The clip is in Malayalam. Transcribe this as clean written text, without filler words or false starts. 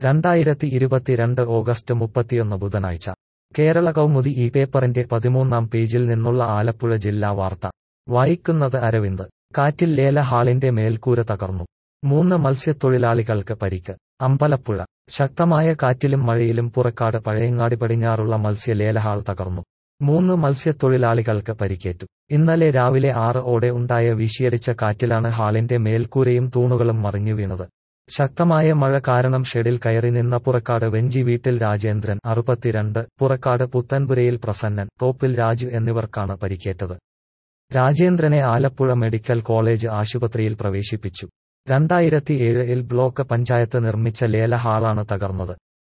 2022 ഓഗസ്റ്റ് 31 ബുധനാഴ്ച കേരള കൗമുദി ഈ പേപ്പറിന്റെ 13-ാം പേജിൽ നിന്നുള്ള ആലപ്പുഴ ജില്ലാ വാർത്ത വായിക്കുന്നത് അരവിന്ദ്. കാറ്റിൽ ലേല ഹാളിന്റെ മേൽക്കൂര തകർന്നു. 3 മത്സ്യത്തൊഴിലാളികൾക്ക് പരിക്ക്. അമ്പലപ്പുഴ ശക്തമായ കാറ്റിലും മഴയിലും പുറക്കാട് പഴയങ്ങാടി പടിഞ്ഞാറുള്ള മത്സ്യ ലേലഹാൾ തകർന്നു. 3 മത്സ്യത്തൊഴിലാളികൾക്ക് പരിക്കേറ്റു. ഇന്നലെ രാവിലെ 6 ഓടെ ഉണ്ടായ വീശിയടിച്ച കാറ്റിലാണ് ഹാളിന്റെ മേൽക്കൂരയും തൂണുകളും മറിഞ്ഞു വീണത്. ശക്തമായ മഴ കാരണം ഷെഡിൽ കയറി നിന്ന പുറക്കാട് വെഞ്ചി വീട്ടിൽ രാജേന്ദ്രൻ 62, പുറക്കാട് പുത്തൻപുരയിൽ പ്രസന്നൻ, തോപ്പിൽ രാജു എന്നിവർക്കാണ് പരിക്കേറ്റത്. രാജേന്ദ്രനെ ആലപ്പുഴ മെഡിക്കൽ കോളേജ് ആശുപത്രിയിൽ പ്രവേശിപ്പിച്ചു. 2007-ൽ ബ്ലോക്ക് പഞ്ചായത്ത് നിർമ്മിച്ച ലേല ഹാളാണ് തകർന്നത്.